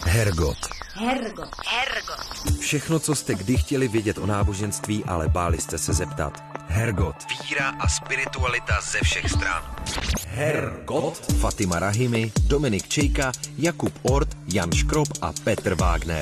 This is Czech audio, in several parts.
Hergot. Hergot. Všechno, co jste kdy chtěli vědět o náboženství, ale báli jste se zeptat. Hergot. Víra a spiritualita ze všech stran. Hergot. Fatima Rahimi, Dominik Čejka, Jakub Ort, Jan Škrob a Petr Wagner.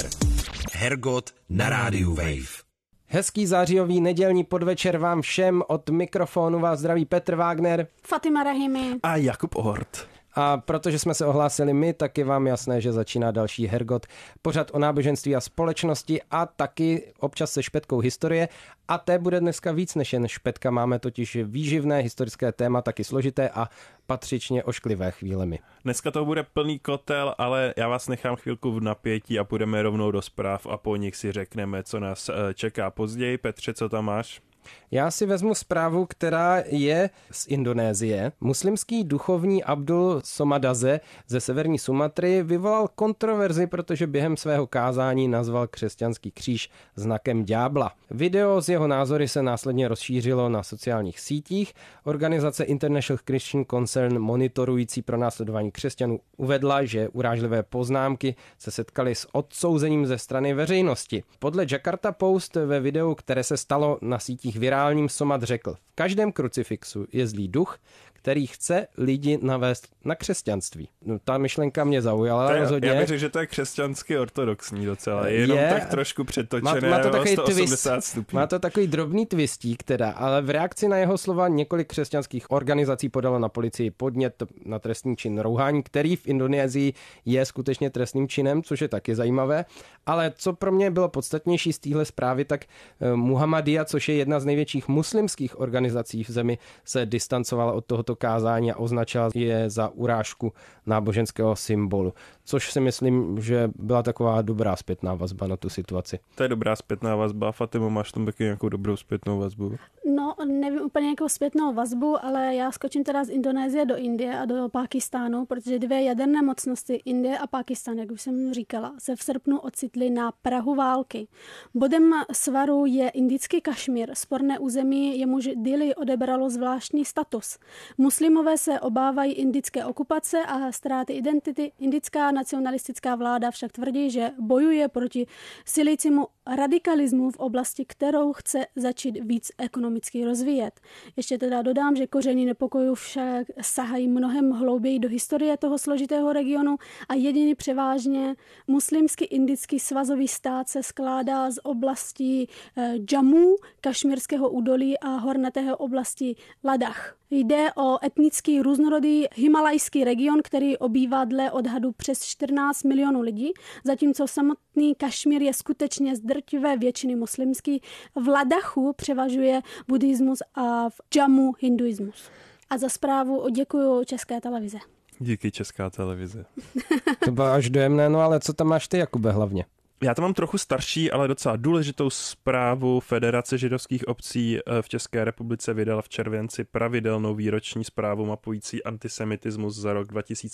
Hergot na rádiu Wave. Hezký zářijový nedělní podvečer vám všem, od mikrofonu vás zdraví Petr Wagner, Fatima Rahimi a Jakub Ort. A protože jsme se ohlásili my, tak je vám jasné, že začíná další Hergot, pořad o náboženství a společnosti a taky občas se špetkou historie. A té bude dneska víc než jen špetka, máme totiž výživné historické téma, taky složité a patřičně ošklivé chvílemi. Dneska to bude plný kotel, ale já vás nechám chvilku v napětí a půjdeme rovnou do zpráv a po nich si řekneme, co nás čeká později. Petře, co tam máš? Já si vezmu zprávu, která je z Indonésie. Muslimský duchovní Abdul Somadaze ze severní Sumatry vyvolal kontroverzi, protože během svého kázání nazval křesťanský kříž znakem ďábla. Video z jeho názory se následně rozšířilo na sociálních sítích. Organizace International Christian Concern monitorující pronásledování křesťanů uvedla, že urážlivé poznámky se setkaly s odsouzením ze strany veřejnosti. Podle Jakarta Post ve videu, které se stalo na sítích virálním, Somad řekl: v každém krucifixu je zlý duch, který chce lidi navést na křesťanství. No, ta myšlenka mě zaujala rozhodně. Já bych řekl, že to je křesťansky ortodoxní docela. Je jenom tak trošku přetočené, má to takový 180 stupňů. Má to takový drobný twistík teda, ale v reakci na jeho slova několik křesťanských organizací podalo na policii podnět na trestný čin rouhání, který v Indonésii je skutečně trestným činem, což je taky zajímavé. Ale co pro mě bylo podstatnější z téhle zprávy, tak Muhammadiyah, což je jedna z největších muslimských organizací v zemi, se distancovala od tohoto kázání a označila je za urážku náboženského symbolu. Což si myslím, že byla taková dobrá zpětná vazba na tu situaci. To je dobrá zpětná vazba. Fatimo, máš tam taky nějakou dobrou zpětnou vazbu? No, nevím úplně nějakou zpětnou vazbu, ale já skočím teda z Indonésie do Indie a do Pákistánu, protože dvě jaderné mocnosti, Indie a Pákistán, jak už jsem říkala, se v srpnu ocitly na prahu války. Bodem svaru je indický Kašmír, sporné území, jemuž Dili odebralo zvláštní status. Muslimové se obávají indické okupace a ztráty identity. Indická nacionalistická vláda však tvrdí, že bojuje proti silícímu radikalismu v oblasti, kterou chce začít víc ekonomicky rozvíjet. Ještě teda dodám, že kořeny nepokojů však sahají mnohem hlouběji do historie toho složitého regionu a jediný převážně muslimský indický svazový stát se skládá z oblastí Jammu, kašmírského údolí a hornatého oblasti Ladakh. Jde o etnický různorodý himalajský region, který obývá dle odhadu přes 14 milionů lidí, zatímco samotný Kašmír je skutečně z drtivé většiny muslimský. V Ladakhu převažuje buddhismus a v Jammu hinduismus. A za zprávu děkuju České televize. Díky Česká televize. To bylo až dojemné, no ale co tam máš ty, Jakube, hlavně? Já tam mám trochu starší, ale docela důležitou zprávu. Federace židovských obcí v České republice vydala v červenci pravidelnou výroční zprávu mapující antisemitismus za rok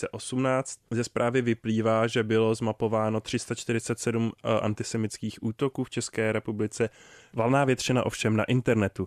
2018. Ze zprávy vyplývá, že bylo zmapováno 347 antisemických útoků v České republice. Valná většina ovšem na internetu.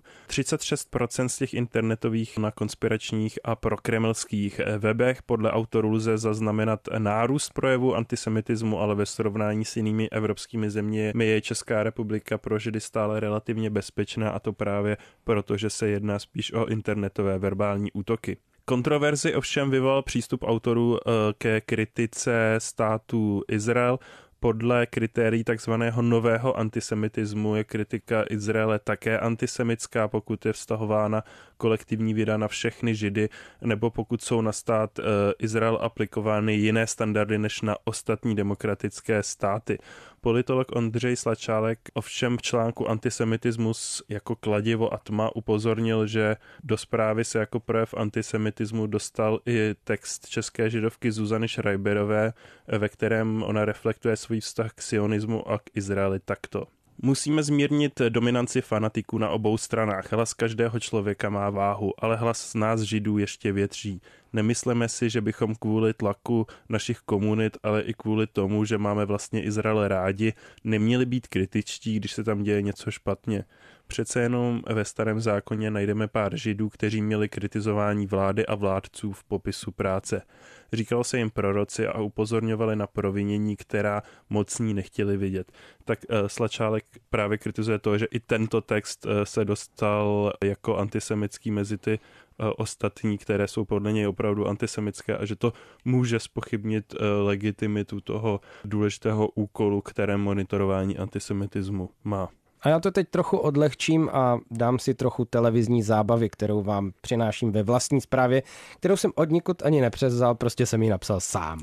36% z těch internetových na konspiračních a prokremelských webech. Podle autorů lze zaznamenat nárůst projevu antisemitismu, ale ve srovnání s jinými evropskými zeměmi je Česká republika pro Židy stále relativně bezpečná, a to právě proto, že se jedná spíš o internetové verbální útoky. Kontroverzi ovšem vyvolal přístup autorů ke kritice státu Izrael. Podle kritérií takzvaného nového antisemitismu je kritika Izraele také antisemitská, pokud je vztahována kolektivní víra na všechny Židy, nebo pokud jsou na stát Izrael aplikovány jiné standardy než na ostatní demokratické státy. Politolog Ondřej Slačálek ovšem v článku Antisemitismus jako kladivo a tma upozornil, že do zprávy se jako projev antisemitismu dostal i text české židovky Zuzany Schreiberové, ve kterém ona reflektuje svůj vztah k sionismu a k Izraeli takto. Musíme zmírnit dominanci fanatiků na obou stranách. Hlas každého člověka má váhu, ale hlas z nás Židů ještě větší. Nemysleme si, že bychom kvůli tlaku našich komunit, ale i kvůli tomu, že máme vlastně Izrael rádi, neměli být kritičtí, když se tam děje něco špatně. Přece jenom ve Starém zákoně najdeme pár Židů, kteří měli kritizování vlády a vládců v popisu práce. Říkalo se jim proroci a upozorňovali na provinění, která mocní nechtěli vidět. Tak Slačálek právě kritizuje to, že i tento text se dostal jako antisemitský mezi ty ostatní, které jsou podle něj opravdu antisemitské a že to může zpochybnit legitimitu toho důležitého úkolu, které monitorování antisemitismu má. A já to teď trochu odlehčím a dám si trochu televizní zábavy, kterou vám přináším ve vlastní zprávě, kterou jsem odnikud ani nepřevzal, prostě jsem ji napsal sám.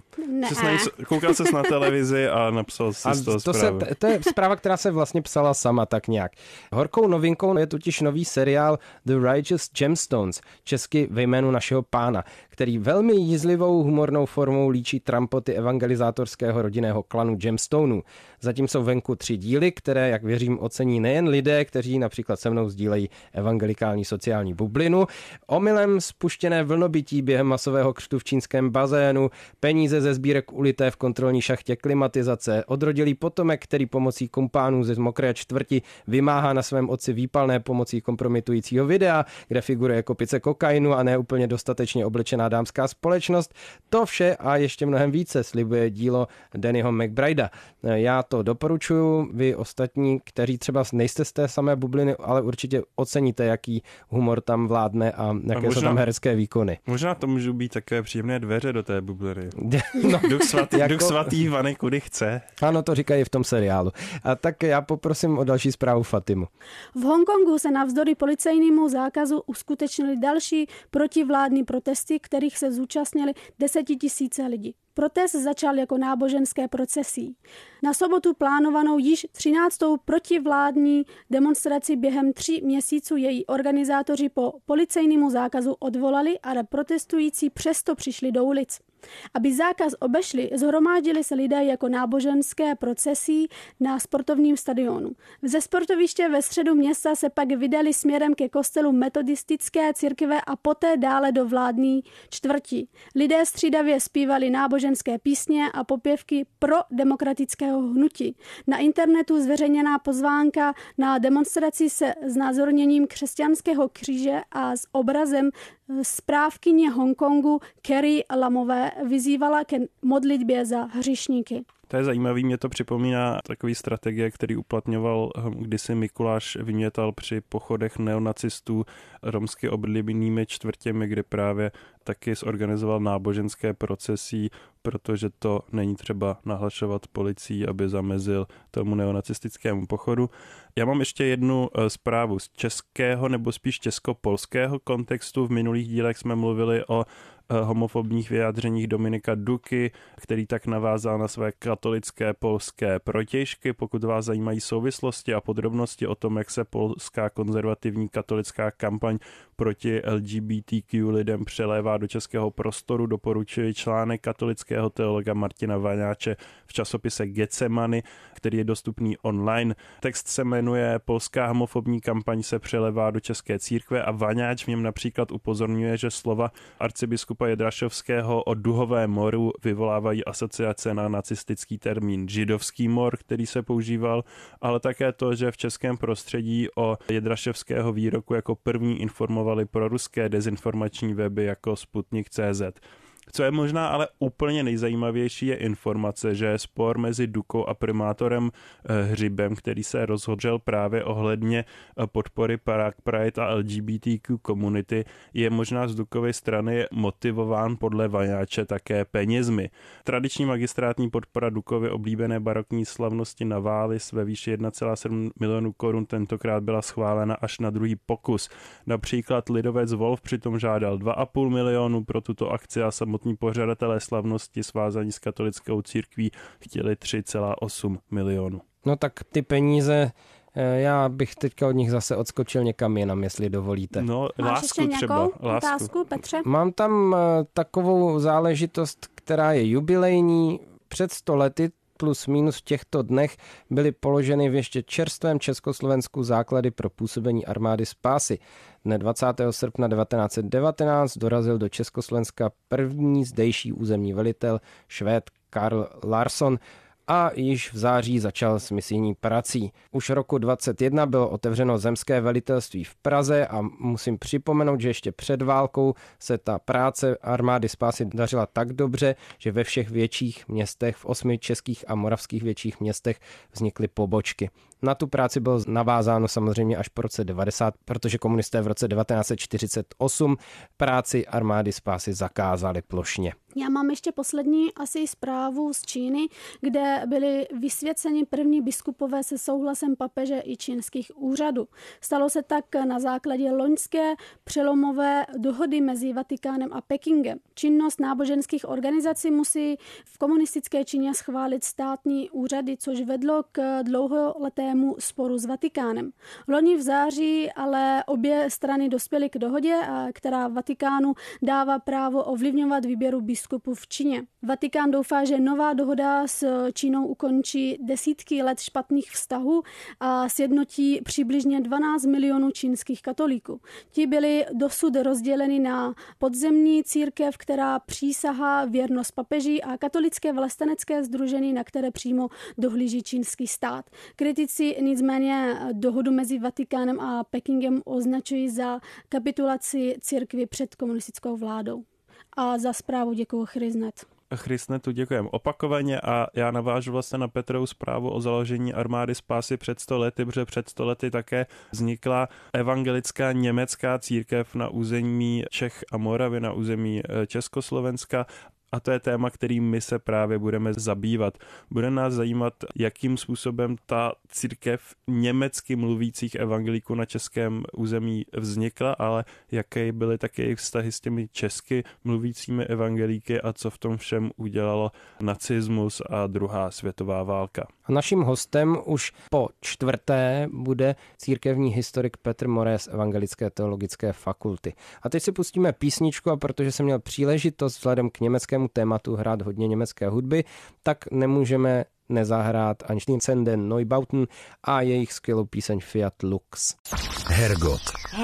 Koukal ses na televizi a napsal si z toho zprávu. To je zpráva, která se vlastně psala sama tak nějak. Horkou novinkou je totiž nový seriál The Righteous Gemstones, česky Ve jménu našeho pána, který velmi jízlivou humornou formou líčí trampoty evangelizátorského rodinného klanu Gemstoneů. Zatím jsou venku 3 díly, které, jak věřím, ocení nejen lidé, kteří například se mnou sdílejí evangelikální sociální bublinu, omylem spuštěné vlnobytí během masového křtu v čínském bazénu, peníze ze sbírek ulité v kontrolní šachtě klimatizace, odrodilý potomek, který pomocí kumpánů ze mokré čtvrti vymáhá na svém otci výpalné pomocí kompromitujícího videa, kde figuruje kopice kokainu a ne úplně dostatečně oblečená dámská společnost. To vše a ještě mnohem více slibuje dílo Dannyho McBrida. Já to doporučuji, vy ostatní, kteří třeba nejste z té samé bubliny, ale určitě oceníte, jaký humor tam vládne a jaké jsou tam herecké výkony. Možná to můžou být takové příjemné dveře do té bubliny. No, Duch svatý vane kudy chce. Ano, to říkají v tom seriálu. A tak já poprosím o další zprávu Fatimu. V Hongkongu se navzdory policejnímu zákazu uskutečnily další protivládní protesty, kterých se zúčastnili 10 000 lidí. Protest začal jako náboženské procesí. Na sobotu plánovanou již 13. protivládní demonstraci během 3 měsíců její organizátoři po policejnímu zákazu odvolali a protestující přesto přišli do ulic. Aby zákaz obešli, zhromáždili se lidé jako náboženské procesí na sportovním stadionu. Ze sportoviště ve středu města se pak vydali směrem ke kostelu metodistické církve a poté dále do vládní čtvrti. Lidé střídavě zpívali náboženské písně a popěvky pro demokratického hnutí. Na internetu zveřejněná pozvánka na demonstraci se znázorněním křesťanského kříže a s obrazem správkyně Hongkongu Carrie Lamové vyzývala ke modlitbě za hříšníky. To je zajímavý, mě to připomíná takový strategie, který uplatňoval kdysi Mikuláš Vymětal při pochodech neonacistů romsky obydlenými čtvrtěmi, kde právě taky zorganizoval náboženské procesí, protože to není třeba nahlašovat policií, aby zamezil tomu neonacistickému pochodu. Já mám ještě jednu zprávu z českého nebo spíš česko-polského kontextu. V minulých dílech jsme mluvili o homofobních vyjádřeních Dominika Duky, který tak navázal na své katolické polské protějšky. Pokud vás zajímají souvislosti a podrobnosti o tom, jak se polská konzervativní katolická kampaň proti LGBTQ lidem přelévá do českého prostoru, doporučuji článek katolického teologa Martina Vaňáče v časopise Getsemany, který je dostupný online. Text se jmenuje Polská homofobní kampaň se přelévá do české církve a Vaňáč v něm například upozorňuje, že slova arcibiskupa Jedrašovského o duhovém moru vyvolávají asociace na nacistický termín židovský mor, který se používal, ale také to, že v českém prostředí o Jedraševského výroku jako první informovali proruské dezinformační weby jako Sputnik.cz. Co je možná ale úplně nejzajímavější, je informace, že spor mezi Dukou a primátorem Hřibem, který se rozhodl právě ohledně podpory Prague Pride a LGBTQ komunity, je možná z Dukovy strany motivován podle Vaňáče také penězmi. Tradiční magistrátní podpora Dukovy oblíbené barokní slavnosti na Vális ve výši 1,7 milionu korun tentokrát byla schválena až na druhý pokus. Například lidovec Wolf přitom žádal 2,5 milionu pro tuto akci a samotní pořadatelé slavnosti svázaní s katolickou církví chtěli 3,8 milionu. No tak ty peníze, já bych teďka od nich zase odskočil někam jinam, jestli dovolíte. No, máš lásku ještě třeba. nějakou otázku, Petře? Mám tam takovou záležitost, která je jubilejní. Před 100 lety plus minus v těchto dnech byly položeny v ještě čerstvém Československu základy pro působení armády spásy. Dne 20. srpna 1919 dorazil do Československa první zdejší územní velitel Švéd Karl Larsson a již v září začal s misijní prací. Už roku 2021 bylo otevřeno zemské velitelství v Praze a musím připomenout, že ještě před válkou se ta práce armády spásy dařila tak dobře, že ve všech větších městech, v 8 českých a moravských větších městech vznikly pobočky. Na tu práci bylo navázáno samozřejmě až po roce 90, protože komunisté v roce 1948 práci armády spásy zakázali plošně. Já mám ještě poslední asi zprávu z Číny, kde byli vysvěceni první biskupové se souhlasem papeže i čínských úřadů. Stalo se tak na základě loňské přelomové dohody mezi Vatikánem a Pekingem. Činnost náboženských organizací musí v komunistické Číně schválit státní úřady, což vedlo k dlouholetému sporu s Vatikánem. Loni v září ale obě strany dospěly k dohodě, která Vatikánu dává právo ovlivňovat výběru biskupů v Číně. Vatikán doufá, že nová dohoda s Čínou ukončí desítky let špatných vztahů a sjednotí přibližně 12 milionů čínských katolíků. Ti byli dosud rozděleni na podzemní církev, která přísahá věrnost papeži, a katolické vlastenecké sdružení, na které přímo dohlíží čínský stát. Kritici nicméně dohodu mezi Vatikánem a Pekingem označují za kapitulaci církvi před komunistickou vládou. A za zprávu děkuji Chrisnet. Chrisnetu děkujeme opakovaně a já navážu vlastně na Petrovu zprávu o založení armády spásy před 100 lety, protože před 100 lety také vznikla evangelická německá církev na území Čech a Moravy, na území Československa. A to je téma, kterým my se právě budeme zabývat. Bude nás zajímat, jakým způsobem ta církev německy mluvících evangelíků na českém území vznikla, ale jaké byly také jejich vztahy s těmi česky mluvícími evangelíky a co v tom všem udělalo nacismus a druhá světová válka. A naším hostem už po čtvrté bude církevní historik Petr Moré z Evangelické teologické fakulty. A teď si pustíme písničku, a protože jsem měl příležitost vzhledem k německému tématu hrát hodně německé hudby, tak nemůžeme nezahrát Einstürzen den Neubauten a jejich skvělou píseň Fiat Lux. Hergot.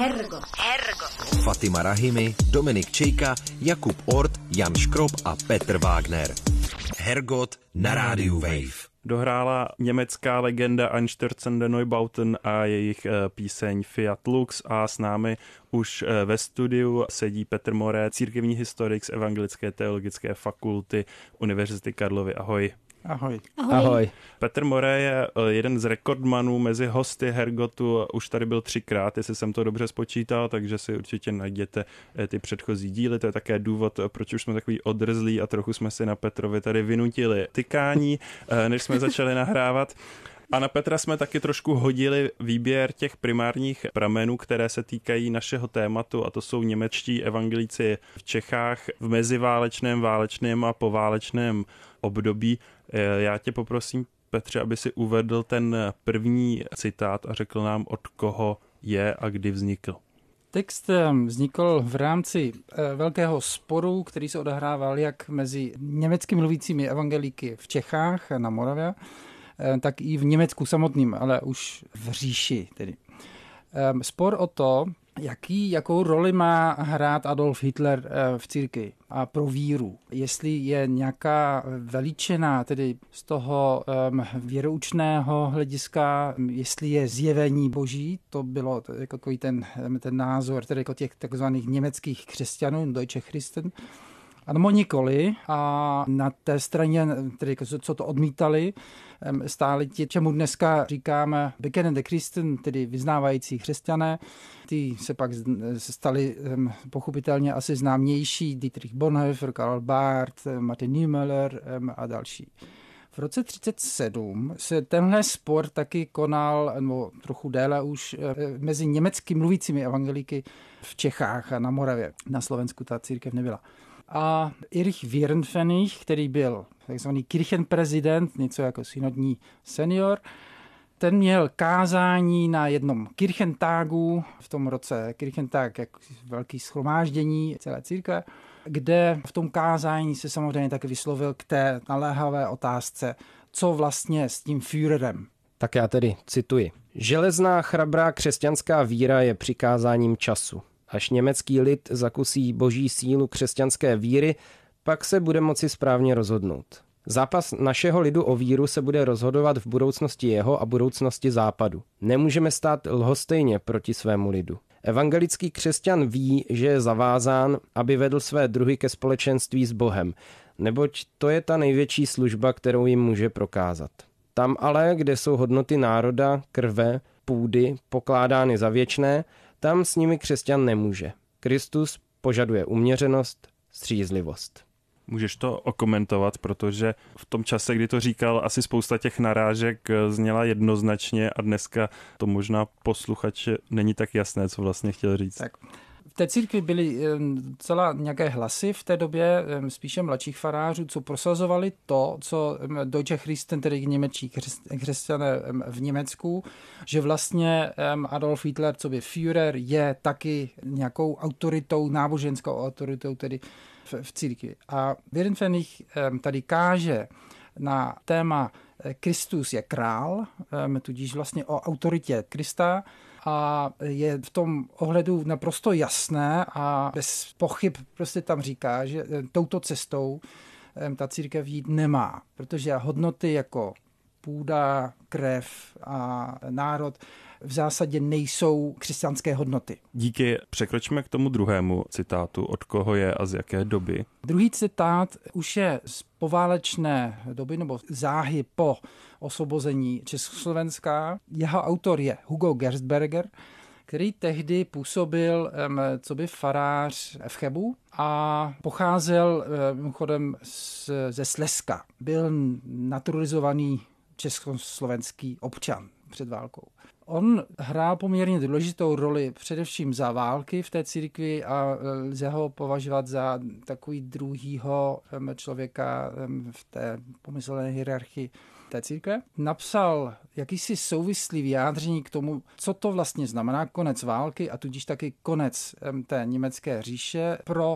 Fatima Rahimi, Dominik Čejka, Jakub Ort, Jan Škrob a Petr Wagner. Hergot na rádiu Wave. Dohrála německá legenda Einstürzen den Neubauten a jejich píseň Fiat Lux a s námi už ve studiu sedí Petr Moré, církevní historik z Evangelické teologické fakulty Univerzity Karlovy. Ahoj. Ahoj. Ahoj. Petr Moré je jeden z rekordmanů mezi hosty Hergotu, už tady byl 3krát, jestli jsem to dobře spočítal, takže si určitě najděte ty předchozí díly, to je také důvod, proč už jsme takový odrzlí a trochu jsme si na Petrovi tady vynutili tykání, než jsme začali nahrávat. A na Petra jsme taky trošku hodili výběr těch primárních pramenů, které se týkají našeho tématu, a to jsou němečtí evangelíci v Čechách v meziválečném, válečném a poválečném období. Já tě poprosím, Petře, aby si uvedl ten první citát a řekl nám, od koho je a kdy vznikl. Text vznikl v rámci velkého sporu, který se odehrával jak mezi německy mluvícími evangelíky v Čechách na Moravě, tak i v Německu samotným, ale už v říši tedy. Spor o to, jakou roli má hrát Adolf Hitler v církvi a pro víru. Jestli je nějaká veličina, tedy z toho věroučného hlediska, jestli je zjevení boží, to bylo jako ten názor tedy jako těch takzvaných německých křesťanů, Deutsche Christen, ano, nikoli. A na té straně, tedy co to odmítali, stáli ti, čemu dneska říkáme bekennende Christen, tedy vyznávající křesťané. Ty se pak stali pochopitelně asi známější, Dietrich Bonhoeffer, Karl Barth, Martin Niemöller a další. V roce 1937 se tenhle spor taky konal, nebo trochu déle už, mezi německy mluvícími evangelíky v Čechách a na Moravě. Na Slovensku ta církev nebyla. A Erich Wirnpfennig, který byl takzvaný kirchenprezident, něco jako synodní senior, ten měl kázání na jednom Kirchentagu, v tom roce Kirchentag, jak velký shromáždění celé církve, kde v tom kázání se samozřejmě taky vyslovil k té naléhavé otázce, co vlastně s tím Führerem. Tak já tedy cituji. Železná chrabrá křesťanská víra je přikázáním času. Až německý lid zakusí boží sílu křesťanské víry, pak se bude moci správně rozhodnout. Zápas našeho lidu o víru se bude rozhodovat v budoucnosti jeho a budoucnosti Západu. Nemůžeme stát lhostejně proti svému lidu. Evangelický křesťan ví, že je zavázán, aby vedl své druhy ke společenství s Bohem, neboť to je ta největší služba, kterou jim může prokázat. Tam ale, kde jsou hodnoty národa, krve, půdy pokládány za věčné, tam s nimi křesťan nemůže. Kristus požaduje uměřenost, střízlivost. Můžeš to okomentovat, protože v tom čase, kdy to říkal, asi spousta těch narážek zněla jednoznačně a dneska to možná posluchače není tak jasné, co vlastně chtěl říct. Tak. V té církvi byly celá nějaké hlasy v té době, spíše mladších farářů, co prosazovali to, co Deutsche Christen, tedy němečtí křesťané v Německu, že vlastně Adolf Hitler, co by Führer, je taky nějakou autoritou, náboženskou autoritou tedy v církvi. A Weidenfennig tady káže na téma Kristus je král, tudíž vlastně o autoritě Krista, a je v tom ohledu naprosto jasné a bez pochyb prostě tam říká, že touto cestou ta církev jít nemá, protože hodnoty jako půda, krev a národ v zásadě nejsou křesťanské hodnoty. Díky. Překročme k tomu druhému citátu. Od koho je a z jaké doby? Druhý citát už je z poválečné doby nebo záhy po osvobození Československa. Jeho autor je Hugo Gerstberger, který tehdy působil coby farář v Chebu a pocházel mimochodem ze Slezska. Byl naturalizovaný československý občan před válkou. On hrál poměrně důležitou roli především za války v té církvi a lze ho považovat za takový druhýho člověka v té pomyslné hierarchii té církve. Napsal jakýsi souvislý vyjádření k tomu, co to vlastně znamená konec války a tudíž taky konec té německé říše pro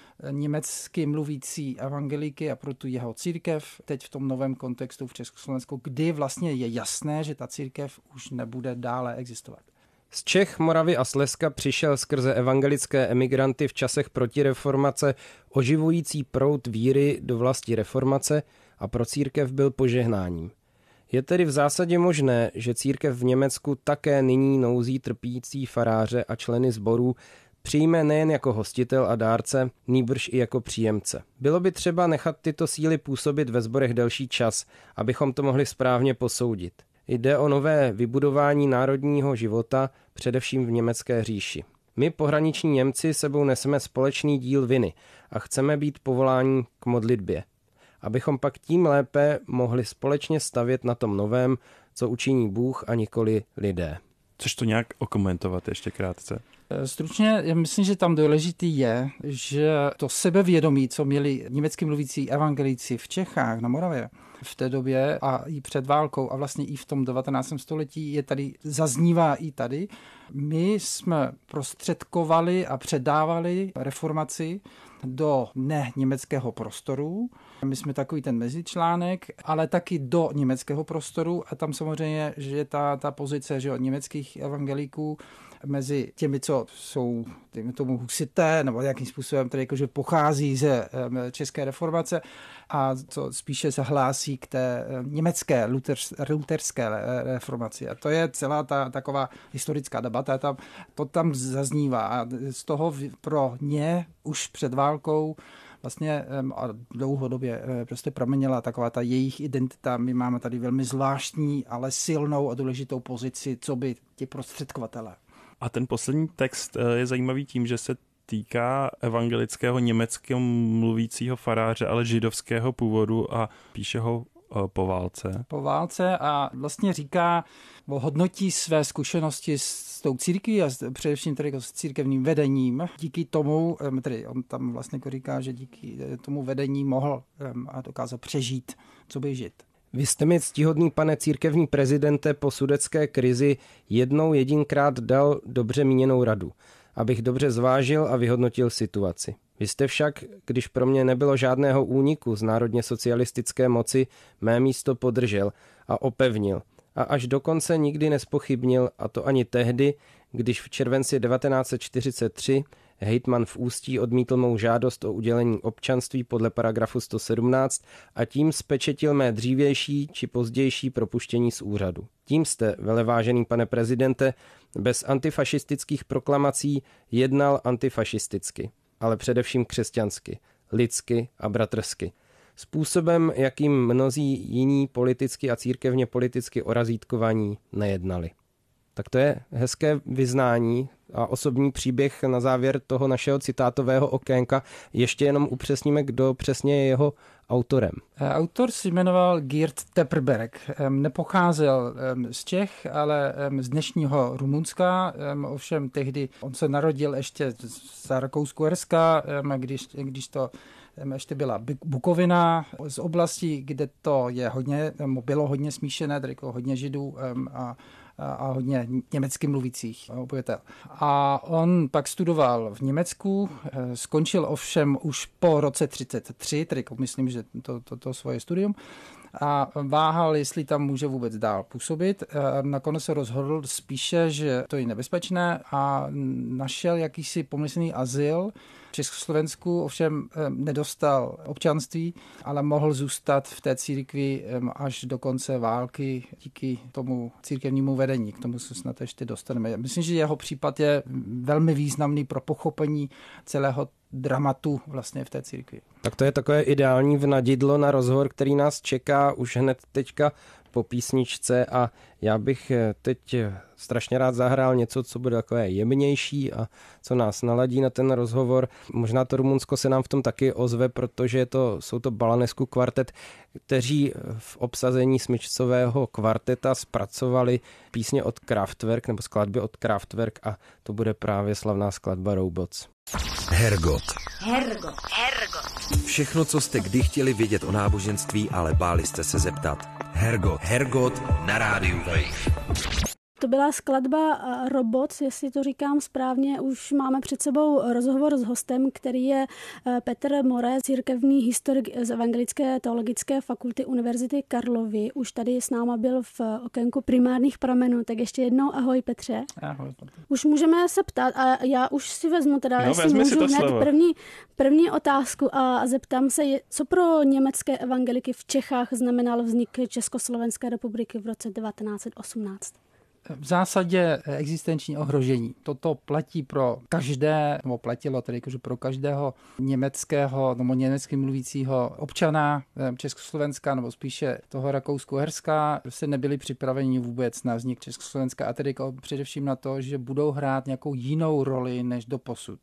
německy mluvící evangelíky a pro tu jeho církev teď v tom novém kontextu v Československu, kdy vlastně je jasné, že ta církev už nebude dále existovat. Z Čech, Moravy a Slezska přišel skrze evangelické emigranty v časech protireformace oživující proud víry do vlasti reformace a pro církev byl požehnáním. Je tedy v zásadě možné, že církev v Německu také nyní nouzí trpící faráře a členy sborů přijme nejen jako hostitel a dárce, nýbrž i jako příjemce. Bylo by třeba nechat tyto síly působit ve sborech delší čas, abychom to mohli správně posoudit. Jde o nové vybudování národního života, především v německé říši. My, pohraniční Němci, sebou neseme společný díl viny a chceme být povoláni k modlitbě, abychom pak tím lépe mohli společně stavět na tom novém, co učiní Bůh a nikoli lidé. Což to nějak okomentovat ještě krátce? Stručně, já myslím, že tam důležitý je, že to sebevědomí, co měli německy mluvící evangelíci v Čechách na Moravě v té době a i před válkou a vlastně i v tom 19. století je tady, zaznívá i tady. My jsme prostředkovali a předávali reformaci do neněmeckého prostoru. My jsme takový ten mezičlánek, ale taky do německého prostoru a tam samozřejmě, že je ta pozice, že německých evangelíků mezi těmi, co jsou tomu husité, nebo nějakým způsobem, tedy jakože pochází ze české reformace a co spíše se hlásí k té německé luterské reformaci. A to je celá ta taková historická debata, to tam zaznívá a z toho pro ně už před válkou vlastně a dlouhodobě prostě proměnila taková ta jejich identita. My máme tady velmi zvláštní, ale silnou a důležitou pozici, co by ti prostředkovatelé. A ten poslední text je zajímavý tím, že se týká evangelického německého mluvícího faráře, ale židovského původu a píše ho po válce. Po válce a vlastně říká, hodnotí své zkušenosti s tou církví a především tedy s církevním vedením. Díky tomu, tedy on tam vlastně říká, že díky tomu vedení mohl a dokázal přežít, co by žít. Vy jste mi, ctihodný pane církevní prezidente, po sudetské krizi jedinkrát dal dobře míněnou radu, abych dobře zvážil a vyhodnotil situaci. Vy jste však, když pro mě nebylo žádného úniku z národně socialistické moci, mé místo podržel a opevnil a až dokonce nikdy nespochybnil, a to ani tehdy, když v červenci 1943 Hejtman v Ústí odmítl mou žádost o udělení občanství podle paragrafu 117 a tím spečetil mé dřívější či pozdější propuštění z úřadu. Tím jste, velevážený pane prezidente, bez antifašistických proklamací jednal antifašisticky, ale především křesťansky, lidsky a bratrsky. Způsobem, jakým mnozí jiní politicky a církevně politicky orazítkovaní nejednali. Tak to je hezké vyznání a osobní příběh na závěr toho našeho citátového okénka. Ještě jenom upřesníme, kdo přesně je jeho autorem. Autor se jmenoval Geert Tepperberg. Nepocházel z Čech, ale z dnešního Rumunska. Ovšem tehdy on se narodil ještě za Rakousko-Uherska, když to ještě byla Bukovina, z oblasti, kde to je bylo hodně smíšené, tedy jako hodně Židů a hodně německy mluvících obyvatel. A on pak studoval v Německu, skončil ovšem už po roce 1933, tedy myslím, že to svoje studium, a váhal, jestli tam může vůbec dál působit. Nakonec se rozhodl spíše, že to je nebezpečné a našel jakýsi pomyslný azyl v Československu, ovšem nedostal občanství, ale mohl zůstat v té církvi až do konce války díky tomu církevnímu vedení. K tomu se snad ještě dostaneme. Myslím, že jeho případ je velmi významný pro pochopení celého dramatu vlastně v té církvi. Tak to je takové ideální vnadidlo na rozhovor, který nás čeká už hned teďka po písničce a já bych teď strašně rád zahrál něco, co bude takové jemnější a co nás naladí na ten rozhovor. Možná to Rumunsko se nám v tom taky ozve, protože jsou to Balanescu kvartet, kteří v obsazení smyčcového kvarteta zpracovali písně od Kraftwerk nebo skladby od Kraftwerk a to bude právě slavná skladba Robots. Hergot. Všechno, co jste kdy chtěli vědět o náboženství, ale báli jste se zeptat. Hergot na rádiu Wave. To byla skladba Robots, jestli to říkám správně. Už máme před sebou rozhovor s hostem, který je Petr More, církevní historik z Evangelické teologické fakulty Univerzity Karlovy. Už tady s náma byl v okénku primárních pramenů. Tak ještě jednou ahoj Petře. Ahoj. Už můžeme se ptát a já už si vezmu jestli můžu hned první otázku a zeptám se, co pro německé evangeliky v Čechách znamenal vznik Československé republiky v roce 1918? V zásadě existenční ohrožení. Toto platí pro platilo tedy pro každého německého nebo německy mluvícího občana Československa nebo spíše toho Rakousko-Uherska se nebyli připraveni vůbec na vznik Československa a tedy především na to, že budou hrát nějakou jinou roli než doposud.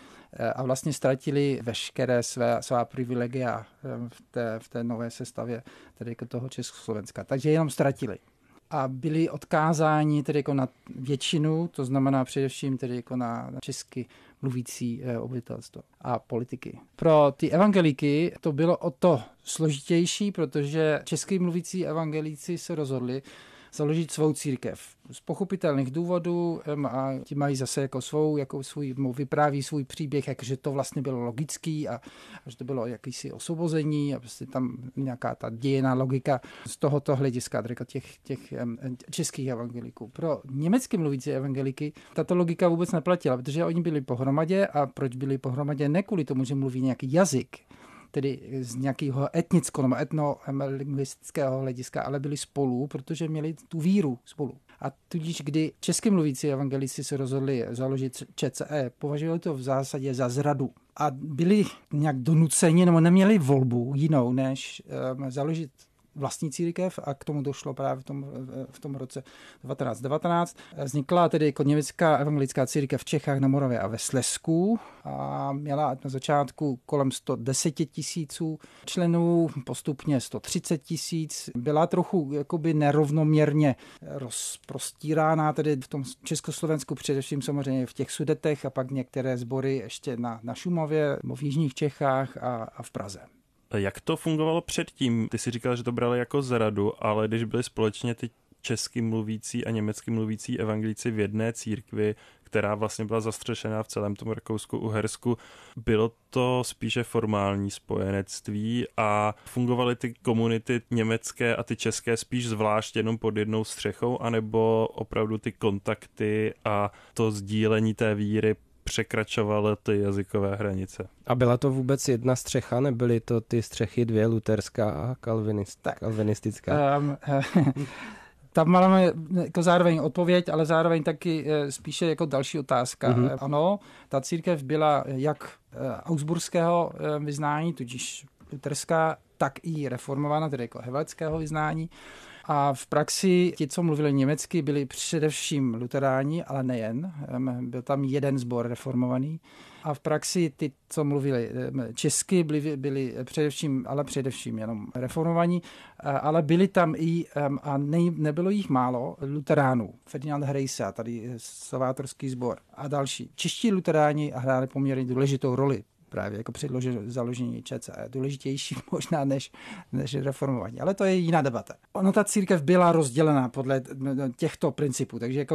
A vlastně ztratili veškeré svá privilegia v té nové sestavě tedy toho Československa. Takže jenom ztratili. A byli odkázáni tedy na většinu, to znamená především tedy na česky mluvící obyvatelstvo a politiky. Pro ty evangelíky to bylo o to složitější, protože česky mluvící evangelíci se rozhodli založit svou církev. Z pochopitelných důvodů a ti mají zase vypráví svůj příběh, že to vlastně bylo logický a že to bylo jakýsi osvobození a prostě tam nějaká ta dějinná logika z tohoto hlediska těch českých evangeliků. Pro německy mluvící evangeliky tato logika vůbec neplatila, protože oni byli pohromadě a proč byli pohromadě? Ne kvůli tomu, že mluví nějaký jazyk, tedy z nějakého etnického nebo etnolingvistického hlediska, ale byli spolu, protože měli tu víru spolu. A tudíž, kdy česky mluvící evangelici se rozhodli založit ČCE, považovali to v zásadě za zradu. A byli nějak donuceni, nebo neměli volbu jinou, než založit vlastní církev a k tomu došlo právě v tom roce 1919. Vznikla tedy německá evangelická církev v Čechách, na Moravě a ve Slezsku a měla na začátku kolem 110 000 členů, postupně 130 000. Byla trochu jakoby nerovnoměrně rozprostírána tedy v tom Československu, především samozřejmě v těch Sudetech a pak některé sbory ještě na Šumavě, v jižních Čechách a v Praze. Jak to fungovalo předtím? Ty si říkal, že to brali jako zradu, ale když byli společně ty česky mluvící a německy mluvící evangelíci v jedné církvi, která vlastně byla zastřešená v celém tom Rakousku-Uhersku, bylo to spíše formální spojenectví a fungovaly ty komunity německé a ty české spíš zvlášť jenom pod jednou střechou, anebo opravdu ty kontakty a to sdílení té víry překračoval ty jazykové hranice. A byla to vůbec jedna střecha, nebyly to ty střechy dvě, luterská a kalvinistická? Tam máme jako zároveň odpověď, ale zároveň taky spíše jako další otázka. Ano, ta církev byla jak augsburského vyznání, tudíž luterská, tak i reformovaná, tedy jako hevelického vyznání. A v praxi ti, co mluvili německy, byli především luteráni, ale nejen. Byl tam jeden sbor reformovaný. A v praxi ty, co mluvili česky, byli především jenom reformovaní, ale byli tam i, a nebylo jich málo, luteránů. Ferdinand Hrejsa, tady Salvátorský sbor a další. Čeští luteráni hráli poměrně důležitou roli právě jako při založení ČCE. Důležitější možná než reformování. Ale to je jiná debata. Ona ta církev byla rozdělena podle těchto principů, takže jako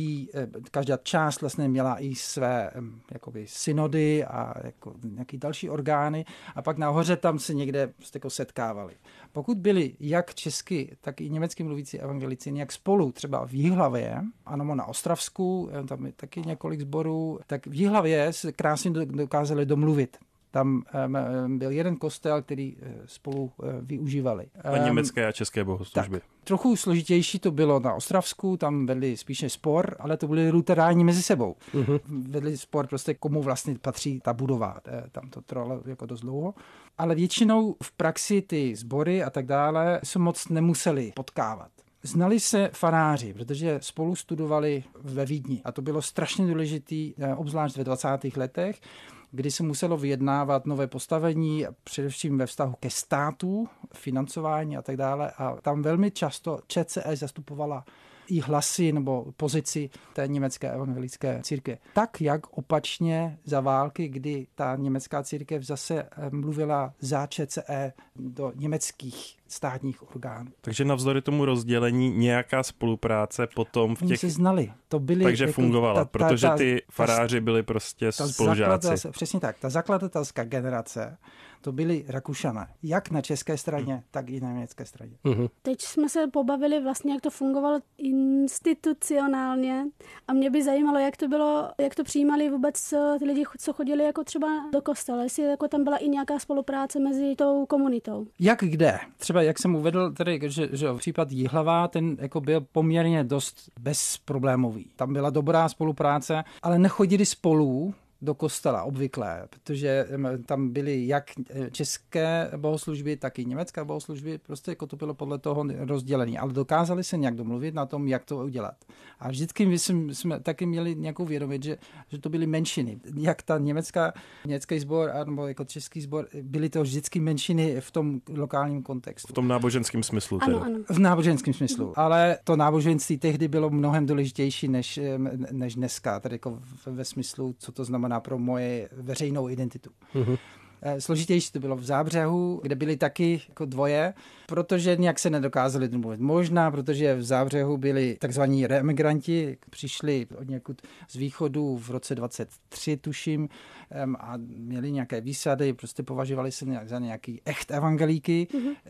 každá část vlastně měla i své jakoby synody a jako nějaké další orgány a pak nahoře tam se někde prostě jako setkávali. Pokud byli jak česky, tak i německy mluvící evangelici nějak spolu, třeba v Jihlavě, ano, na Ostravsku, tam je taky několik sborů, tak v Jihlavě se krásně dokázali domluvit. Tam byl jeden kostel, který spolu využívali. A německé a české bohoslužby. Tak, trochu složitější to bylo na Ostravsku, tam vedli spíše spor, ale to byli luteráni mezi sebou. Vedli spor prostě, komu vlastně patří ta budova. Tam to trvalo jako dost dlouho. Ale většinou v praxi ty sbory a tak dále se moc nemuseli potkávat. Znali se faráři, protože spolu studovali ve Vídni a to bylo strašně důležité, obzvlášť ve 20. letech, kdy se muselo vyjednávat nové postavení, především ve vztahu ke státu, financování a tak dále. A tam velmi často ČCE zastupovala i hlasy nebo pozici té německé evangelické církve. Tak, jak opačně za války, kdy ta německá církev zase mluvila za ČCE do německých státních orgánů. Takže navzdory tomu rozdělení nějaká spolupráce potom v těch... Oni se znali. To byly, takže jako, fungovala, protože ty faráři byli prostě spolužáci. Přesně tak. Ta zakladatelská generace, to byli Rakušané. Jak na české straně, tak i na německé straně. Teď jsme se pobavili vlastně, jak to fungovalo institucionálně a mě by zajímalo, jak to bylo, jak to přijímali vůbec ty lidi, co chodili jako třeba do kostela, jestli jako tam byla i nějaká spolupráce mezi tou komunitou. Jak kde? Třeba jak jsem uvedl, tedy, že případ Jihlava, ten jako byl poměrně dost bezproblémový. Tam byla dobrá spolupráce, ale nechodili spolu do kostela obvyklé, protože tam byly jak české bohoslužby, tak i německé bohoslužby, prostě jako to bylo podle toho rozdělení, ale dokázali se nějak domluvit na tom, jak to udělat. A vždycky jsme taky měli nějakou vědomit, že to byly menšiny. Jak ta německý sbor, nebo jako český sbor, byly to vždycky menšiny v tom lokálním kontextu. V tom náboženském smyslu. Ano. V náboženském smyslu. Ale to náboženství tehdy bylo mnohem důležitější než dneska, tedy jako ve smyslu, co to znamená pro moje veřejnou identitu. Složitější to bylo v Zábřehu, kde byli taky jako dvoje, protože nějak se nedokázali domluvit. Možná, protože v Zábřehu byli takzvaní reemigranti, přišli od někud z východu v roce 23, tuším, a měli nějaké výsady, prostě považovali se za nějaký echt evangelíky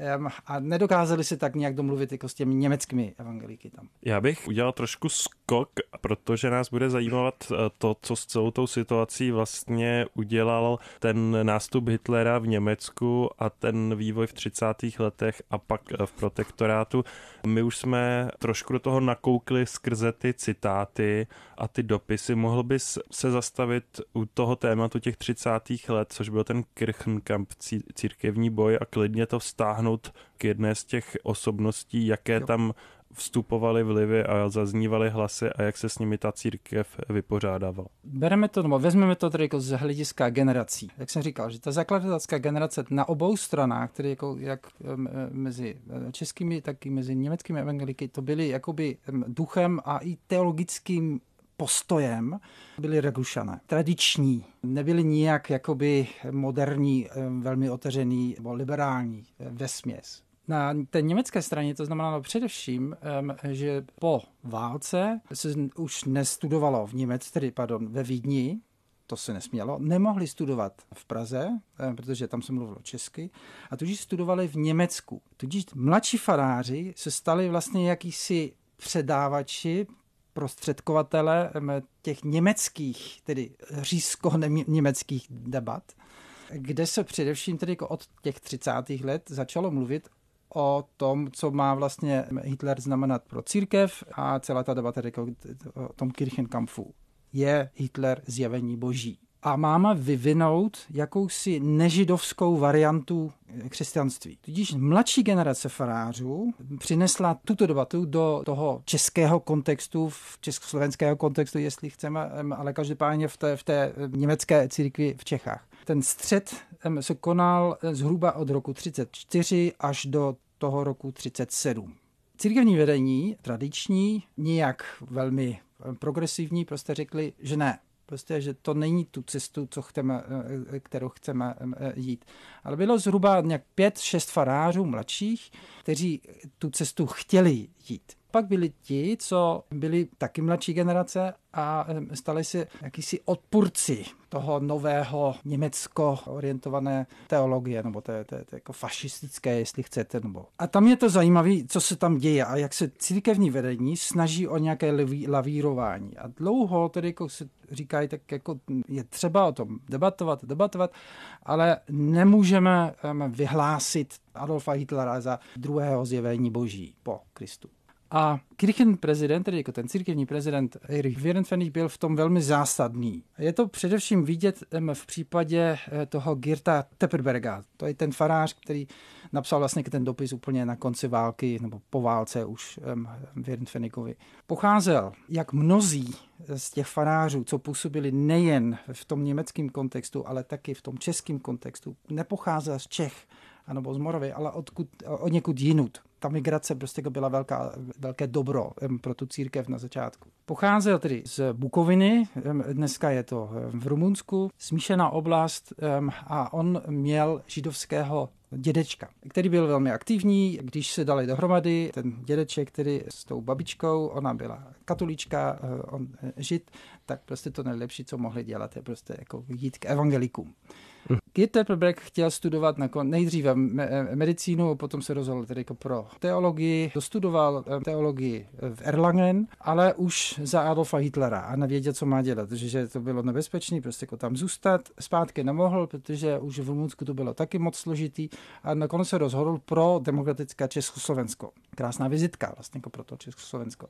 a nedokázali se tak nějak domluvit jako s těmi německými evangelíky tam. Já bych udělal trošku skok, protože nás bude zajímat to, co s celou tou situací vlastně udělal ten nástup Hitlera v Německu a ten vývoj v 30. letech a pak v protektorátu. My už jsme trošku do toho nakoukli skrze ty citáty a ty dopisy. Mohl bys se zastavit u toho tématu těch 30. let, což byl ten Kirchenkampf, církevní boj, a klidně to vztáhnout k jedné z těch osobností, jaké tam vstupovaly vlivy a zaznívaly hlasy a jak se s nimi ta církev vypořádávala. Vezmeme to tedy jako z hlediska generací. Jak jsem říkal, že ta zakladatelská generace na obou stranách, tedy jako jak mezi českými, tak i mezi německými evangeliky, to byly jakoby duchem a i teologickým postojem byli Rakušané. Tradiční, nebyli nijak jakoby moderní, velmi otevřený nebo liberální vesměs. Na té německé straně to znamenalo především, že po válce se už nestudovalo ve Vídni, to se nesmělo, nemohli studovat v Praze, protože tam se mluvilo česky, a tudíž studovali v Německu. Tudíž mladší faráři se stali vlastně jakýsi předávači zprostředkovatele těch německých, tedy řízko-německých debat, kde se především tedy jako od těch 30. let začalo mluvit o tom, co má vlastně Hitler znamenat pro církev a celá ta debata jako o tom Kirchenkampfu. Je Hitler zjevení boží? A máme vyvinout jakousi nežidovskou variantu křesťanství. Tudíž mladší generace farářů přinesla tuto debatu do toho českého kontextu, v československého kontextu, jestli chceme, ale každopádně v té německé církvi v Čechách. Ten střet se konal zhruba od roku 1934 až do toho roku 1937. Církevní vedení, tradiční, nijak velmi progresivní, prostě řekli, že ne. Prostě, že to není tu cestu, kterou chceme jít. Ale bylo zhruba nějak 5-6 farářů mladších, kteří tu cestu chtěli jít. Pak byli ti, co byli taky mladší generace a stali se jakýsi odpůrci toho nového německo orientované teologie, nebo to jako fašistické, jestli chcete. A tam je to zajímavé, co se tam děje a jak se církevní vedení snaží o nějaké lavírování. A dlouho tedy jako se říkají, tak jako je třeba o tom debatovat, ale nemůžeme vyhlásit Adolfa Hitlera za druhého zjevení boží po Kristu. A Kirchenprezident, tedy jako ten církevní prezident Erich Weirenfennig, byl v tom velmi zásadný. Je to především vidět v případě toho Girta Tepperberga. To je ten farář, který napsal vlastně ten dopis úplně na konci války, nebo po válce už Weirenfennigovi. Pocházel, jak mnozí z těch farářů, co působili nejen v tom německém kontextu, ale taky v tom českém kontextu, nepocházel z Čech, anebo z Moravy, ale od někud jinut. Ta migrace prostě byla velké dobro pro tu církev na začátku. Pocházel tedy z Bukoviny, dneska je to v Rumunsku, smíšená oblast a on měl židovského dědečka, který byl velmi aktivní, když se dali dohromady, ten dědeček, který s tou babičkou, ona byla katolička, on žid, tak prostě to nejlepší, co mohli dělat, je prostě jako jít k evangelikům. Gert Tepperberg chtěl studovat nejdříve medicínu, potom se rozhodl tedy jako pro teologii, dostudoval teologii v Erlangen, ale už za Adolfa Hitlera a nevěděl, co má dělat, protože to bylo nebezpečné, prostě jako tam zůstat, zpátky nemohl, protože už v Rumunsku to bylo taky moc složitý a nakonec se rozhodl pro demokratické Československo. Krásná vizitka vlastně jako pro to Československo.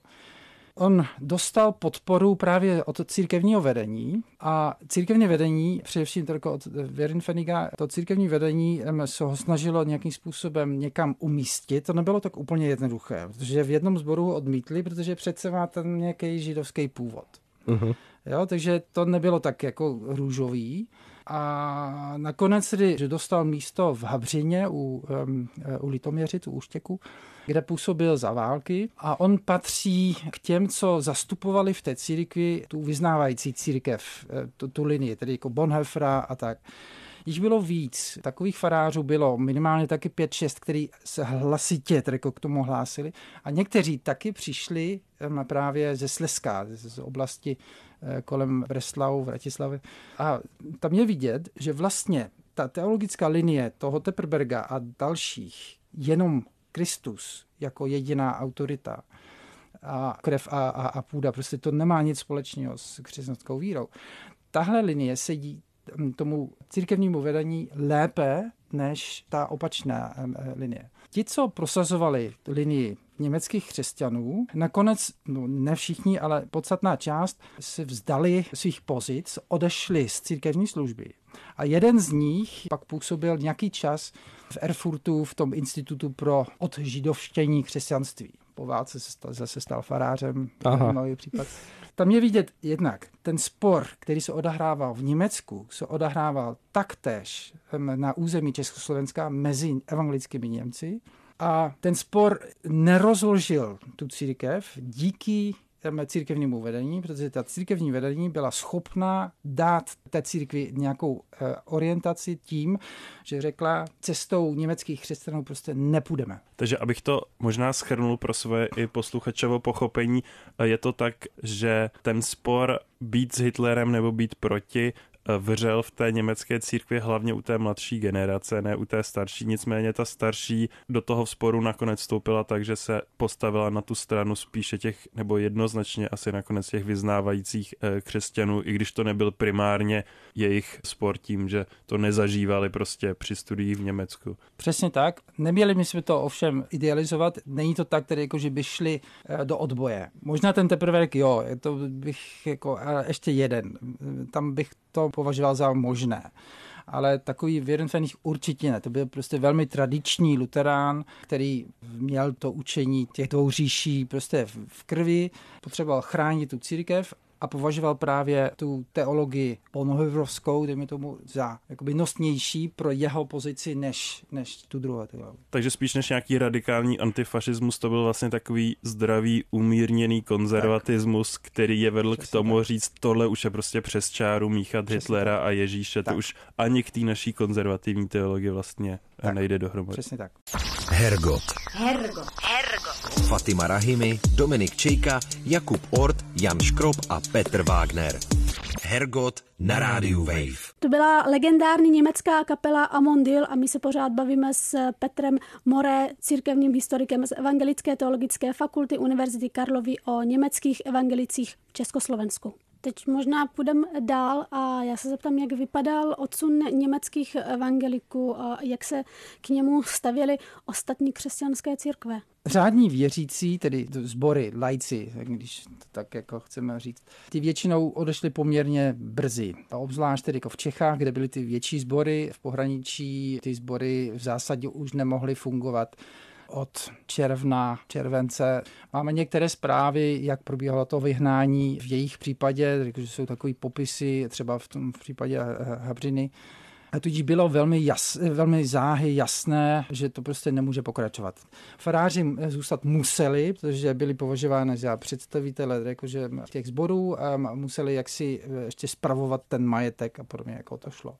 On dostal podporu právě od církevního vedení a církevní vedení, především od Weirenfenniga, to církevní vedení se ho snažilo nějakým způsobem někam umístit. To nebylo tak úplně jednoduché, protože v jednom sboru odmítli, protože přece má ten nějaký židovský původ. Uh-huh. Jo, takže to nebylo tak jako růžový. A nakonec tedy, že dostal místo v Habřině u Litoměřic, u Úštěku, kde působil za války a on patří k těm, co zastupovali v té církvi tu vyznávající církev, tu linii, tedy jako Bonhoeffera a tak. Již bylo víc. Takových farářů bylo minimálně taky 5-6, kteří se hlasitě k tomu hlásili. A někteří taky přišli právě ze Slezska, z oblasti kolem Breslau, Vratislavy. A tam je vidět, že vlastně ta teologická linie toho Tepperberga a dalších, jenom Kristus jako jediná autorita a krev a půda, prostě to nemá nic společného s křesťanskou vírou. Tahle linie sedí tomu církevnímu vedení lépe než ta opačná linie. Ti, co prosazovali linii německých křesťanů, nakonec, ne všichni, ale podstatná část, se vzdali svých pozic, odešli z církevní služby. A jeden z nich pak působil nějaký čas v Erfurtu v tom institutu pro odžidovštění křesťanství. Po válce se zase stal farářem. Nový případ. Tam je vidět jednak ten spor, který se odehrával v Německu, se odehrával taktéž na území Československa mezi evangelickými Němci. A ten spor nerozložil tu církev díky církevnímu vedení, protože ta církevní vedení byla schopná dát té církvi nějakou orientaci tím, že řekla, cestou německých křesťanů prostě nepůjdeme. Takže abych to možná shrnul pro svoje i posluchačovo pochopení, je to tak, že ten spor být s Hitlerem nebo být proti vřel v té německé církvi hlavně u té mladší generace, ne u té starší. Nicméně ta starší do toho sporu nakonec vstoupila tak, že se postavila na tu stranu spíše těch, nebo jednoznačně asi nakonec těch vyznávajících křesťanů, i když to nebyl primárně jejich spor tím, že to nezažívali prostě při studiích v Německu. Přesně tak. Neměli bychom to ovšem idealizovat. Není to tak, tedy jako, že by šli do odboje. Možná ten teprve, jo, to bych jako ještě jeden. Tam bych to považoval za možné. Ale takový Weidenfenich určitě ne. To byl prostě velmi tradiční luterán, který měl to učení těch dvou říší prostě v krvi, potřeboval chránit tu církev a považoval právě tu teologii bonhoefferovskou, dejme tomu, za jakoby nosnější pro jeho pozici než tu druhou teologii. Takže spíš než nějaký radikální antifašismus, to byl vlastně takový zdravý, umírněný konzervatismus, který je vedl k tomu říct, tohle už je prostě přes čáru míchat Hitlera a Ježíše, to už ani k té naší konzervativní teologii vlastně nejde dohromady. Přesně tak. Hergot. Fatima Rahimi, Dominik Čejka, Jakub Ort, Jan Škrob a Petr Wagner. Hergot na rádiu Wave. To byla legendární německá kapela Amondil a my se pořád bavíme s Petrem More, církevním historikem z Evangelické teologické fakulty Univerzity Karlovy o německých evangelicích v Československu. Teď možná půjdeme dál a já se zeptám, jak vypadal odsun německých evangeliků a jak se k němu stavěly ostatní křesťanské církve. Řádní věřící, tedy sbory, laici, když to tak jako chceme říct, ty většinou odešli poměrně brzy. A obzvlášť tedy jako v Čechách, kde byly ty větší sbory, v pohraničí ty sbory v zásadě už nemohly fungovat od července. Máme některé zprávy, jak probíhalo to vyhnání v jejich případě, že jsou takové popisy, třeba v případě Habřiny. A tudíž bylo velmi záhy jasné, že to prostě nemůže pokračovat. Faráři zůstat museli, protože byli považováni za představitele jakože těch sborů a museli jaksi ještě spravovat ten majetek a podobně, jako to šlo.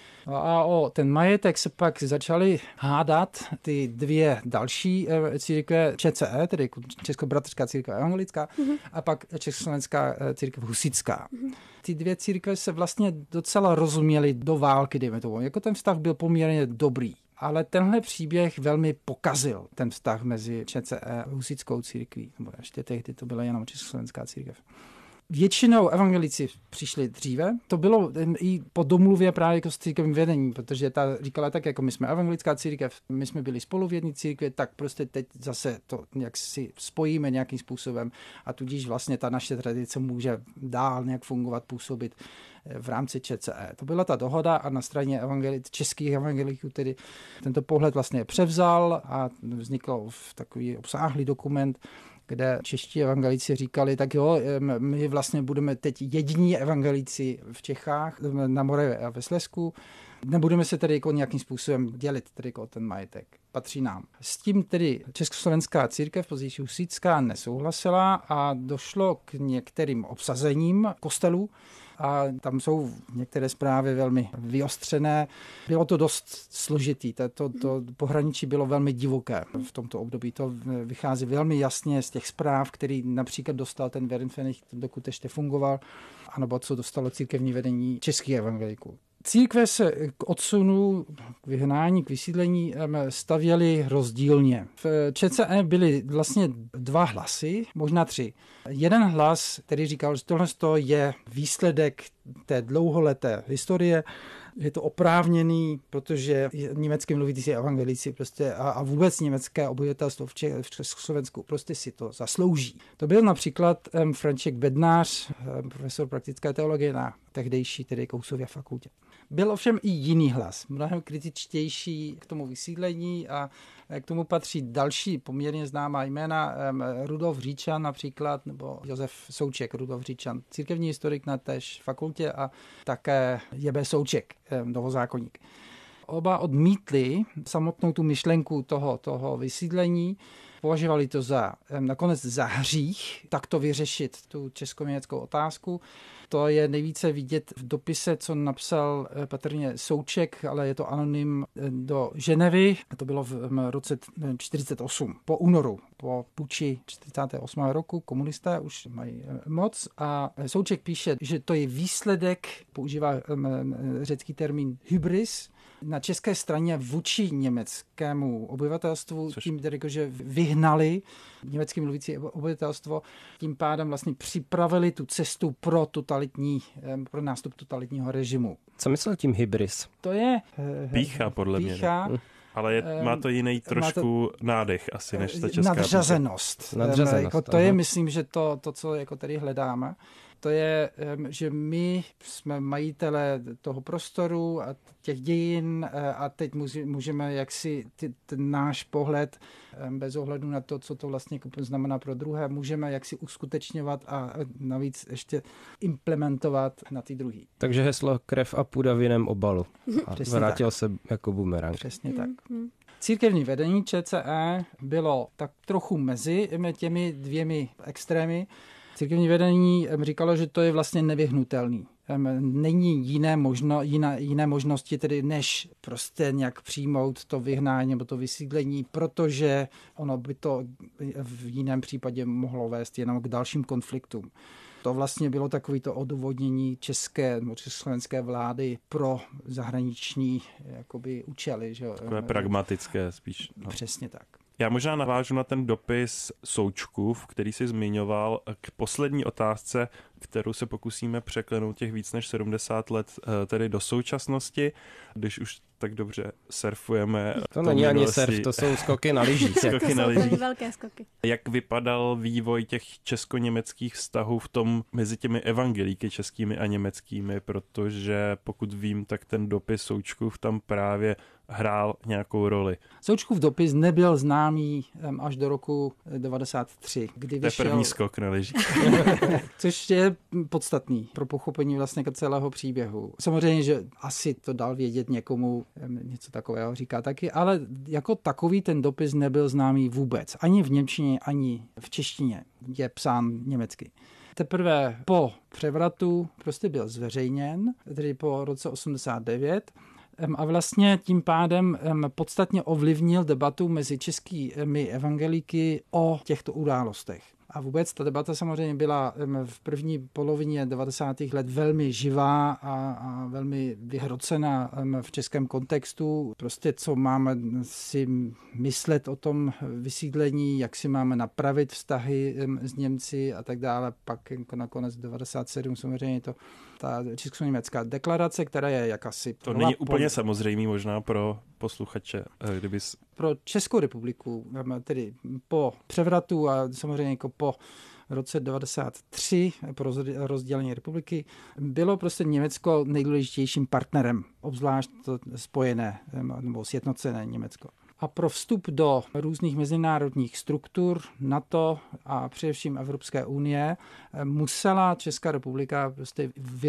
A o ten majetek se pak začaly hádat ty dvě další církve ČCE, tedy Českobratrská církev evangelická, a pak Československá církev husitská. Ty dvě církve se vlastně docela rozuměly do války, dejme tomu. Jako ten vztah byl poměrně dobrý. Ale tenhle příběh velmi pokazil ten vztah mezi ČCE a husitskou církví. Nebo ještě tehdy to byla jenom Československá církev. Většinou evangelici přišli dříve. To bylo i po domluvě právě jako s církevním vedením, protože ta říkala tak, jako my jsme evangelická církev, my jsme byli spolu v jedné církvi, tak prostě teď zase to nějak si spojíme nějakým způsobem a tudíž vlastně ta naše tradice může dál nějak fungovat, působit v rámci ČCE. To byla ta dohoda a na straně českých evangeliků tedy tento pohled vlastně převzal a vznikl takový obsáhlý dokument, kde čeští evangelici říkali, tak jo, my vlastně budeme teď jediní evangelici v Čechách, na Moravě a ve Slezsku. Nebudeme se tedy jako nějakým způsobem dělit tedy jako ten majetek. Patří nám. S tím tedy Československá církev, později husitská, nesouhlasila a došlo k některým obsazením kostelů. A tam jsou některé zprávy velmi vyostřené. Bylo to dost složitý. To pohraničí bylo velmi divoké v tomto období. To vychází velmi jasně z těch zpráv, který například dostal ten Weidenfenich, dokud ještě fungoval, anebo co dostalo církevní vedení českých evangeliků. Církve se k odsunu, k vyhnání, k vysídlení stavěly rozdílně. V ČCE byly vlastně dva hlasy, možná tři. Jeden hlas, který říkal, že tohle je výsledek té dlouholeté historie, je to oprávněný, protože německy mluvící evangelici prostě a vůbec německé obyvatelstvo v Československu prostě si to zaslouží. To byl například František Bednář, profesor praktické teologie na tehdejší tedy Kousově fakultě. Byl ovšem i jiný hlas, mnohem kritičtější k tomu vysídlení a k tomu patří další poměrně známá jména, Rudolf Říčan například, nebo Josef Souček, Rudolf Říčan, církevní historik na též fakultě a také J.B. Souček, novozákonník. Oba odmítli samotnou tu myšlenku toho vysídlení. považovali to za nakonec za hřích, tak to vyřešit tu česko-německou otázku. To je nejvíce vidět v dopise, co napsal patrně Souček, ale je to anonym do Ženevy. To bylo v roce 1948, po únoru, po puči 48. roku. Komunisté už mají moc a Souček píše, že to je výsledek, používá řecký termín hybris, na české straně vůči německému obyvatelstvu, tím tedy, že vyhnali německy mluvící obyvatelstvo, tím pádem vlastně připravili tu cestu pro nástup totalitního režimu. Co myslel tím hybris? To je pýcha, podle mě. Ale má to jiný trošku nádech asi, než ta česká nadřazenost. To je, myslím, že to co jako tady hledáme. To je, že my jsme majitelé toho prostoru a těch dějin a teď můžeme jaksi ten náš pohled bez ohledu na to, co to vlastně znamená pro druhé, můžeme jaksi uskutečňovat a navíc ještě implementovat na ty druhý. Takže heslo krev a půda v jiném obalu. A vrátil se jako bumerang. Přesně tak. Církevní vedení ČCE bylo tak trochu mezi těmi dvěmi extrémy. Církevní vedení říkalo, že to je vlastně nevyhnutelný. Není jiné možnosti, tedy než prostě nějak přijmout to vyhnání nebo to vysídlení, protože ono by to v jiném případě mohlo vést jenom k dalším konfliktům. To vlastně bylo takovýto odůvodnění české nebo československé vlády pro zahraniční jakoby účely. Že? Takové pragmatické spíš. No. Přesně tak. Já možná navážu na ten dopis Součkův, který jsi zmiňoval, k poslední otázce, kterou se pokusíme překlenout těch víc než 70 let tedy do současnosti, když už tak dobře surfujeme. To není ani surf, to jsou skoky na lyžích. Skoky na lyžích. Velké skoky. Jak vypadal vývoj těch česko-německých vztahů v tom mezi těmi evangelíky českými a německými, protože pokud vím, tak ten dopis Součkův tam právě hrál nějakou roli. Součkův dopis nebyl známý až do roku 1993, kdy vyšel... To je první skok na lyžích. Což je podstatný pro pochopení vlastně celého příběhu. Samozřejmě, že asi to dal vědět někomu, něco takového říká taky, ale jako takový ten dopis nebyl známý vůbec. Ani v němčině, ani v češtině je psán německy. Teprve po převratu prostě byl zveřejněn, tedy po roce 89, a vlastně tím pádem podstatně ovlivnil debatu mezi českými evangelíky o těchto událostech. A vůbec ta debata samozřejmě byla v první polovině 90. let velmi živá a velmi vyhrocená v českém kontextu. Prostě co máme si myslet o tom vysídlení, jak si máme napravit vztahy s Němci a tak dále. Pak nakonec 97 samozřejmě ta česko-německá deklarace, která je jakási... To není úplně samozřejmý možná pro posluchače, kdybys... Pro Českou republiku, tedy po převratu a samozřejmě jako po roce 93, po rozdělení republiky, bylo prostě Německo nejdůležitějším partnerem, obzvlášť to spojené nebo sjednocené Německo. A pro vstup do různých mezinárodních struktur NATO a především Evropské unie musela Česká republika prostě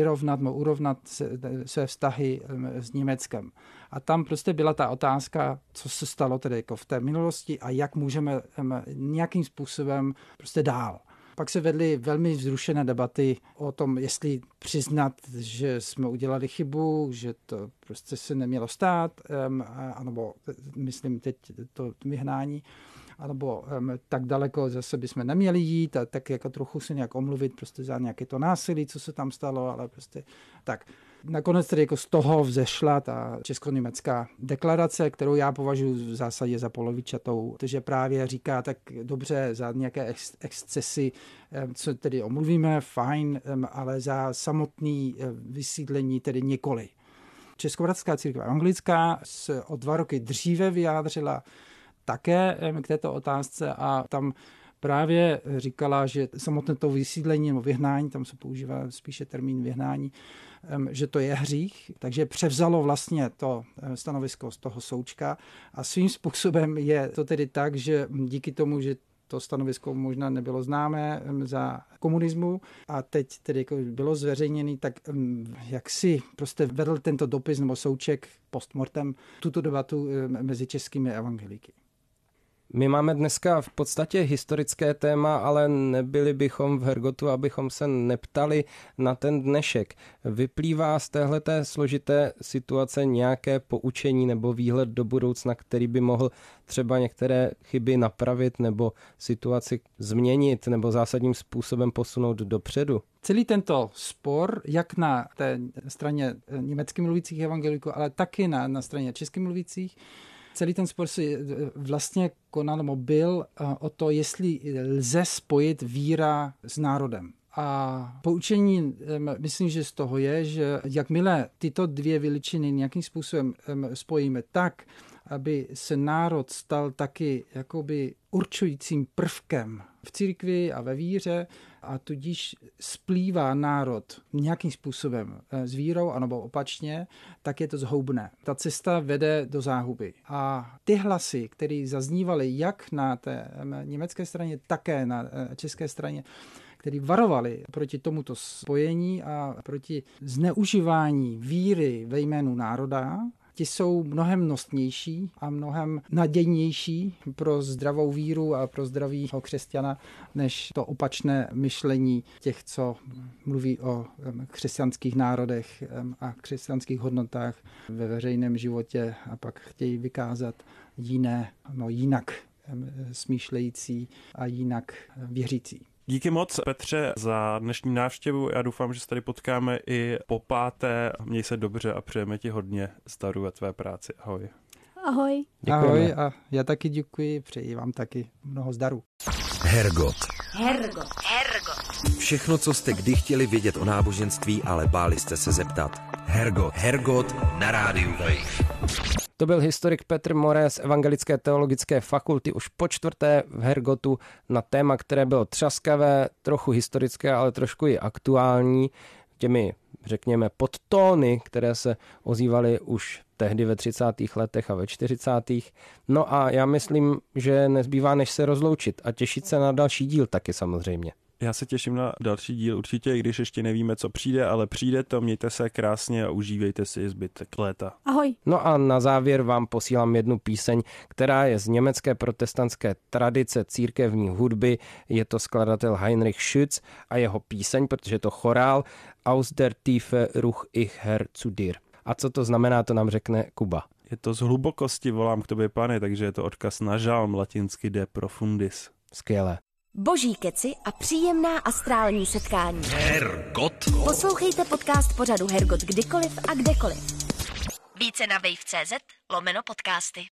urovnat své vztahy s Německem. A tam prostě byla ta otázka, co se stalo tedy jako v té minulosti a jak můžeme nějakým způsobem prostě dál. Pak se vedly velmi vzrušené debaty o tom, jestli přiznat, že jsme udělali chybu, že to prostě se nemělo stát, anebo myslím teď to vyhnání, anebo tak daleko zase bychom neměli jít a tak jako trochu se nějak omluvit prostě za nějaké to násilí, co se tam stalo, ale prostě tak. Nakonec tedy jako z toho vzešla ta česko-německá deklarace, kterou já považuji v zásadě za polovičatou, protože právě říká tak dobře za nějaké excesy, co tedy omluvíme, fajn, ale za samotný vysídlení tedy nikoli. Českobratská církev anglická se o 2 roky dříve vyjádřila také k této otázce a tam právě říkala, že samotné to vysídlení nebo vyhnání, tam se používá spíše termín vyhnání, že to je hřích, takže převzalo vlastně to stanovisko z toho Součka a svým způsobem je to tedy tak, že díky tomu, že to stanovisko možná nebylo známé za komunismu a teď tedy jako bylo zveřejněný, tak jak si prostě vedl tento dopis nebo Souček postmortem tuto debatu mezi českými evangelíky. My máme dneska v podstatě historické téma, ale nebyli bychom v Hergotu, abychom se neptali na ten dnešek. Vyplývá z téhleté složité situace nějaké poučení nebo výhled do budoucna, který by mohl třeba některé chyby napravit nebo situaci změnit nebo zásadním způsobem posunout dopředu? Celý tento spor, jak na té straně německy mluvících evangeliků, ale taky na straně česky mluvících, celý ten spor si vlastně konal nebo byl o to, jestli lze spojit víra s národem. A poučení, myslím, že z toho je, že jakmile tyto dvě veličiny nějakým způsobem spojíme tak, aby se národ stal taky jakoby určujícím prvkem v církvi a ve víře a tudíž splývá národ nějakým způsobem s vírou, anebo opačně, tak je to zhoubné. Ta cesta vede do záhuby. A ty hlasy, které zaznívaly jak na té německé straně, také na české straně, který varovali proti tomuto spojení a proti zneužívání víry ve jménu národa, ti jsou mnohem nosnější a mnohem nadějnější pro zdravou víru a pro zdravého křesťana, než to opačné myšlení těch, co mluví o křesťanských národech a křesťanských hodnotách ve veřejném životě a pak chtějí vykázat jinak smýšlející a jinak věřící. Díky moc, Petře, za dnešní návštěvu. Já doufám, že se tady potkáme i po páté. Měj se dobře a přejeme ti hodně zdaru ve tvé práci. Ahoj. Ahoj. Děkujeme. Ahoj a já taky děkuji, přeji vám taky mnoho zdaru. Hergot. Hergot. Všechno, co jste kdy chtěli vědět o náboženství, ale báli jste se zeptat. Hergot na rádiu Wave. To byl historik Petr More z Evangelické teologické fakulty už po čtvrté v Hergotu na téma, které bylo třaskavé, trochu historické, ale trošku i aktuální. Těmi, řekněme, podtóny, které se ozývaly už tehdy ve 30. letech a ve 40. No a já myslím, že nezbývá než se rozloučit a těšit se na další díl taky samozřejmě. Já se těším na další díl určitě, i když ještě nevíme, co přijde, ale přijde to, mějte se krásně a užívejte si zbytek léta. Ahoj. No a na závěr vám posílám jednu píseň, která je z německé protestantské tradice církevní hudby. Je to skladatel Heinrich Schütz a jeho píseň, protože je to chorál Aus der Tiefe ruch ich Herr zu dir. A co to znamená, to nám řekne Kuba. Je to z hlubokosti volám k tobě, Pane, takže je to odkaz na žalm, latinsky de profundis. Skvělé. Boží keci a příjemná astrální setkání. Hergot. Poslouchejte podcast pořadu Hergot kdykoliv a kdekoliv. Více na wave.cz/podcasty.